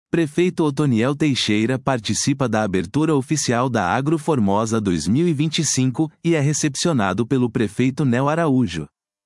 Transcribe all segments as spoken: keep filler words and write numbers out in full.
Prefeito Otoniel Teixeira participa da abertura oficial da Agro Formosa dois mil e vinte e cinco e é recepcionado pelo prefeito Nel Araújo.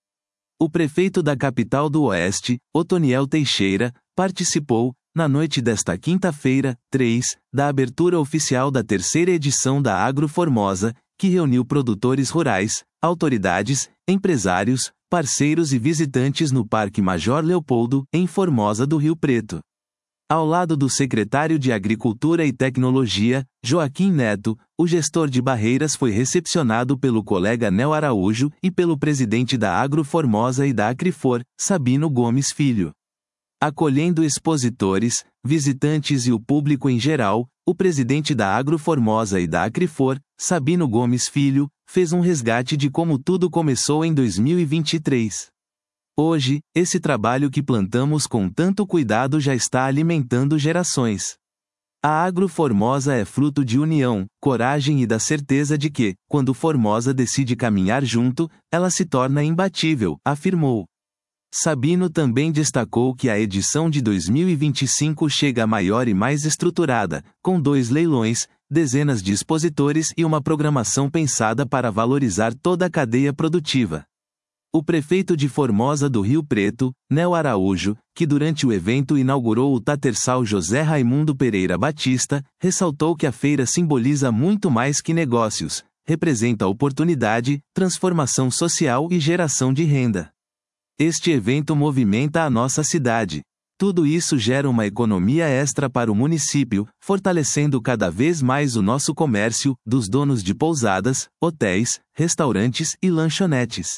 O prefeito da capital do Oeste, Otoniel Teixeira, participou, na noite desta quinta-feira, três, da abertura oficial da terceira edição da Agro Formosa, que reuniu produtores rurais, autoridades, empresários, parceiros e visitantes no Parque Major Leopoldo, em Formosa do Rio Preto. Ao lado do secretário de Agricultura e Tecnologia, Joaquim Neto, o gestor de Barreiras foi recepcionado pelo colega Nel Araújo e pelo presidente da Agro Formosa e da Acrifor, Sabino Gomes Filho. Acolhendo expositores, visitantes e o público em geral, o presidente da Agro Formosa e da Acrifor, Sabino Gomes Filho, fez um resgate de como tudo começou em dois mil e vinte e três. Hoje, esse trabalho que plantamos com tanto cuidado já está alimentando gerações. A Agro Formosa é fruto de união, coragem e da certeza de que, quando Formosa decide caminhar junto, ela se torna imbatível, afirmou. Sabino também destacou que a edição de dois mil e vinte e cinco chega maior e mais estruturada, com dois leilões, dezenas de expositores e uma programação pensada para valorizar toda a cadeia produtiva. O prefeito de Formosa do Rio Preto, Nel Araújo, que durante o evento inaugurou o Tatersal José Raimundo Pereira Batista, ressaltou que a feira simboliza muito mais que negócios, representa oportunidade, transformação social e geração de renda. Este evento movimenta a nossa cidade. Tudo isso gera uma economia extra para o município, fortalecendo cada vez mais o nosso comércio, dos donos de pousadas, hotéis, restaurantes e lanchonetes.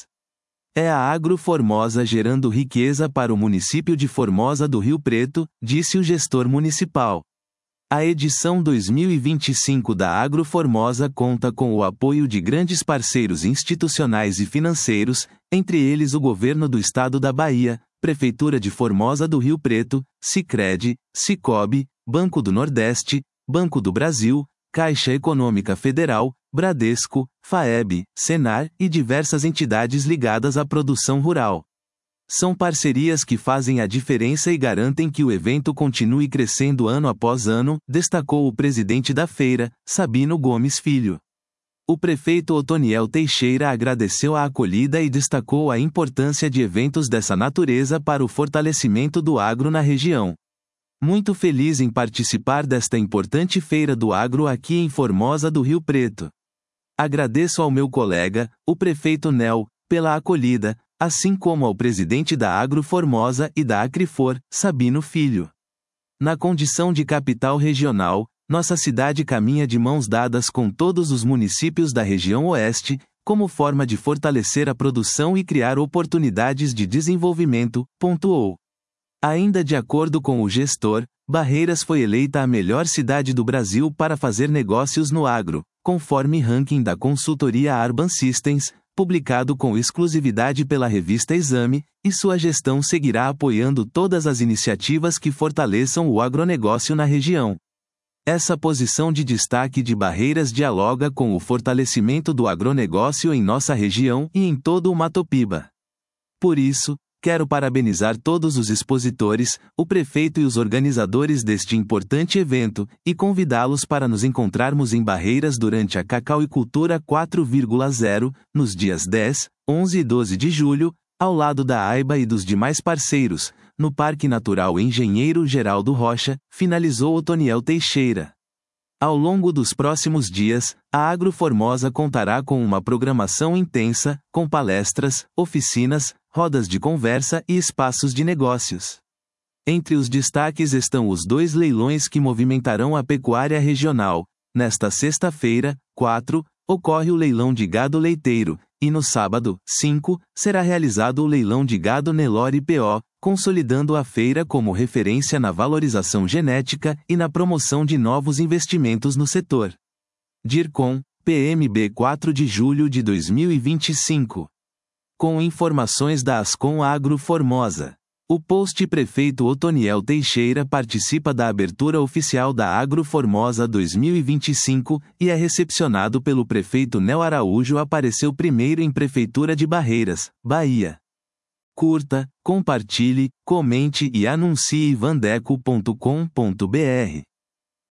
É a Agro Formosa gerando riqueza para o município de Formosa do Rio Preto, disse o gestor municipal. A edição dois mil e vinte e cinco da Agro Formosa conta com o apoio de grandes parceiros institucionais e financeiros, entre eles o Governo do Estado da Bahia, Prefeitura de Formosa do Rio Preto, Sicredi, Sicobi, Banco do Nordeste, Banco do Brasil, Caixa Econômica Federal, Bradesco, FAEB, Senar e diversas entidades ligadas à produção rural. São parcerias que fazem a diferença e garantem que o evento continue crescendo ano após ano, destacou o presidente da feira, Sabino Gomes Filho. O prefeito Otoniel Teixeira agradeceu a acolhida e destacou a importância de eventos dessa natureza para o fortalecimento do agro na região. Muito feliz em participar desta importante feira do agro aqui em Formosa do Rio Preto. Agradeço ao meu colega, o prefeito Nel, pela acolhida, assim como ao presidente da Agro Formosa e da Acrifor, Sabino Filho. Na condição de capital regional, nossa cidade caminha de mãos dadas com todos os municípios da região Oeste, como forma de fortalecer a produção e criar oportunidades de desenvolvimento, pontuou. Ainda de acordo com o gestor, Barreiras foi eleita a melhor cidade do Brasil para fazer negócios no agro, conforme ranking da consultoria Arban Systems, publicado com exclusividade pela revista Exame, e sua gestão seguirá apoiando todas as iniciativas que fortaleçam o agronegócio na região. Essa posição de destaque de Barreiras dialoga com o fortalecimento do agronegócio em nossa região e em todo o Mato Piba. Por isso, quero parabenizar todos os expositores, o prefeito e os organizadores deste importante evento, e convidá-los para nos encontrarmos em Barreiras durante a Cacauicultura quatro ponto zero, nos dias dez, onze e doze de julho, ao lado da AIBA e dos demais parceiros, no Parque Natural Engenheiro Geraldo Rocha, finalizou Otoniel Teixeira. Ao longo dos próximos dias, a Agro Formosa contará com uma programação intensa, com palestras, oficinas, rodas de conversa e espaços de negócios. Entre os destaques estão os dois leilões que movimentarão a pecuária regional. Nesta sexta-feira, quatro, ocorre o leilão de gado leiteiro, e no sábado, cinco, será realizado o leilão de gado Nelore P O, consolidando a feira como referência na valorização genética e na promoção de novos investimentos no setor. DIRCOM, P M B quatro de julho de dois mil e vinte e cinco. Com informações da Ascom Agro Formosa. O post Prefeito Otoniel Teixeira participa da abertura oficial da Agro Formosa dois mil e vinte e cinco e é recepcionado pelo prefeito Nel Araújo. Apareceu primeiro em Prefeitura de Barreiras, Bahia. Curta, compartilhe, comente e anuncie vandeco ponto com ponto br.